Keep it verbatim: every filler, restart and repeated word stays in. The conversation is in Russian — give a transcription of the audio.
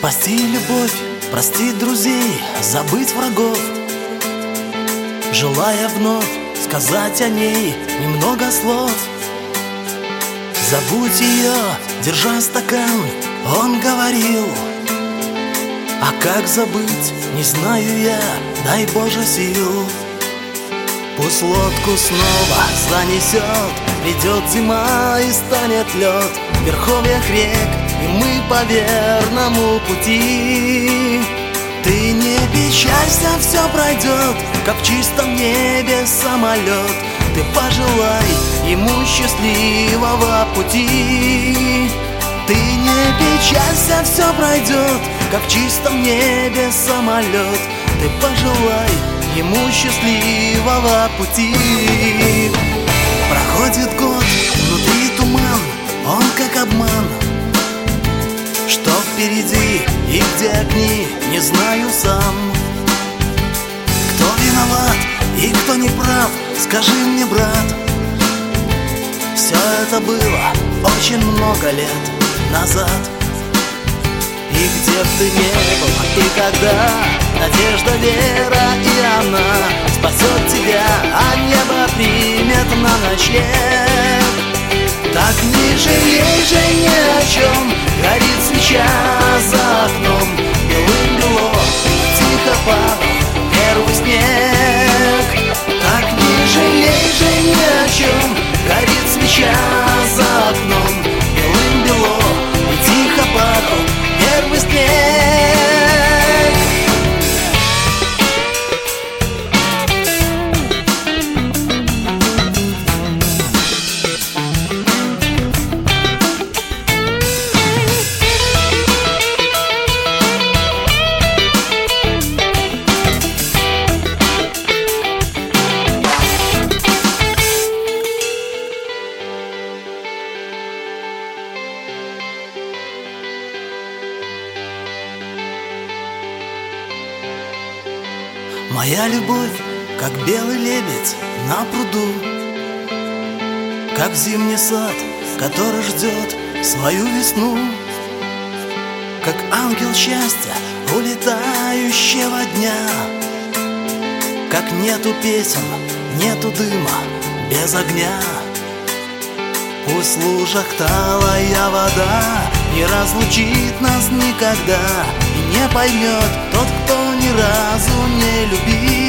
Спасти любовь, простить друзей, забыть врагов, желая вновь сказать о ней немного слов. Забудь ее, держа стакан, он говорил. А как забыть, не знаю я, дай Боже сил. Пусть лодку снова занесет, придет зима и станет лед в верховьях рек, и мы по верному пути. Ты не печалься, все пройдет, как в чистом небе самолет. Ты пожелай ему счастливого пути. Ты не печалься, все пройдет, как в чистом небе самолет. Ты пожелай ему счастливого пути. Проходит год, внутри туман, он как обман. Что впереди и где огни, не знаю сам. Кто виноват и кто не прав, скажи мне, брат. Все это было очень много лет назад. И где б ты не был, и когда, надежда, вера, и она спасет тебя, а небо примет на ночлег. Так не жалей же ни о чем, горит свеча за окном, белым-бело, тихо падал первый снег. Так не жалей же ни о чем, горит свеча за окном, белым-бело, и тихо падал первый снег. Моя любовь, как белый лебедь на пруду, как зимний сад, который ждет свою весну, как ангел счастья улетающего дня. Как нету песен, нету дыма без огня. Пусть в лужах талая вода не разлучит нас никогда, и не поймет тот, кто ни разу не любил.